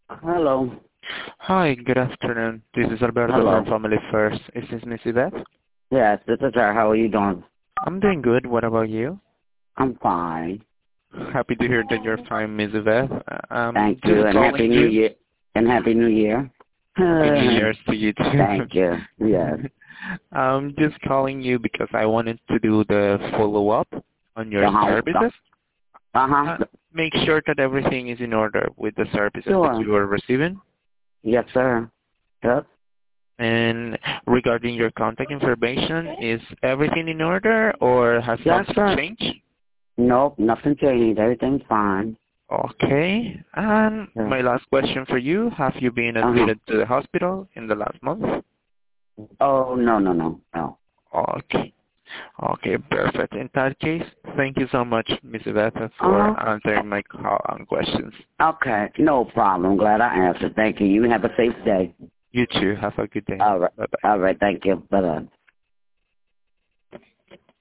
Hello. Hi, good afternoon. This is Alberto from Hello. Family First. Is this Miss Yvette? Yes, this is her. How are you doing? I'm doing good. What about you? I'm fine. Happy to hear that you're fine, Miss Yvette. Thank you, Just and Happy calling New you. Year. And Happy New Year. Happy New Year's to you Thank too. you. Yes. Just calling you because I wanted to do the follow-up on your Uh-huh. services. Uh-huh. Uh, Make sure that everything is in order with the services that Sure. you are receiving. Yes, sir. Yep. And regarding your contact information, is everything in order or has Yes, something sir. changed? Nope, nothing changed. Everything's fine. Okay. And Yeah. my last question for you, have you been Uh-huh. admitted to the hospital in the last month? Oh, no. Okay. Okay, perfect. In that case, thank you so much, Ms. Yvette, for Uh-huh. answering my call and questions. Okay, no problem. Glad I answered. Thank you. You have a safe day. You too. Have a good day. All right. Bye-bye. All right, thank you. Bye-bye.